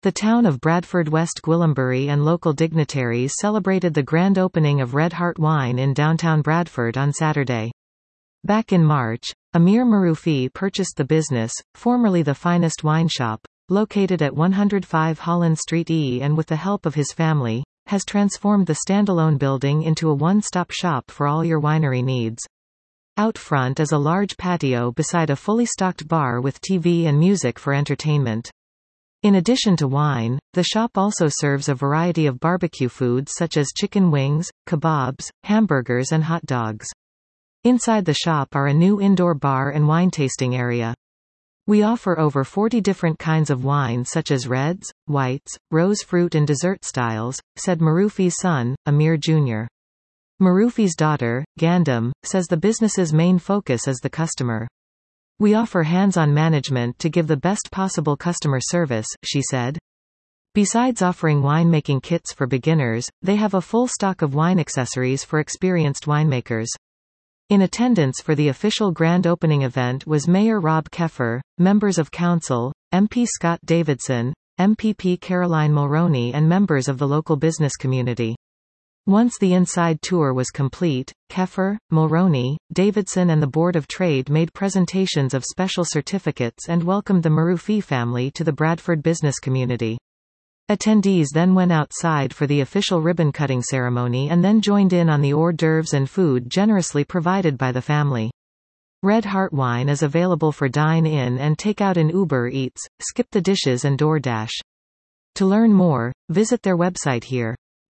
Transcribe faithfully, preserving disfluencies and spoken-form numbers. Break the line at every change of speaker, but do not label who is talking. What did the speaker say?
The town of Bradford, West Gwillimbury and local dignitaries celebrated the grand opening of Red Heart Wine in downtown Bradford on Saturday. Back in March, Amir Marufi purchased the business, formerly the Finest Wine Shop, located at one oh five Holland Street E, and with the help of his family, has transformed the standalone building into a one-stop shop for all your winery needs. Out front is a large patio beside a fully stocked bar with T V and music for entertainment. In addition to wine, the shop also serves a variety of barbecue foods such as chicken wings, kebabs, hamburgers and hot dogs. Inside the shop are a new indoor bar and wine tasting area. We offer over forty different kinds of wine such as reds, whites, rose fruit and dessert styles, said Marufi's son, Amir Junior Marufi's daughter, Gandham, says the business's main focus is the customer. We offer hands-on management to give the best possible customer service, she said. Besides offering winemaking kits for beginners, they have a full stock of wine accessories for experienced winemakers. In attendance for the official grand opening event was Mayor Rob Keffer, members of council, M P Scott Davidson, M P P Caroline Mulroney and members of the local business community. Once the inside tour was complete, Keffer, Mulroney, Davidson and the Board of Trade made presentations of special certificates and welcomed the Marufi family to the Bradford business community. Attendees then went outside for the official ribbon-cutting ceremony and then joined in on the hors d'oeuvres and food generously provided by the family. Red Heart Wine is available for dine-in and take-out in Uber Eats, Skip the Dishes and DoorDash. To learn more, visit their website here.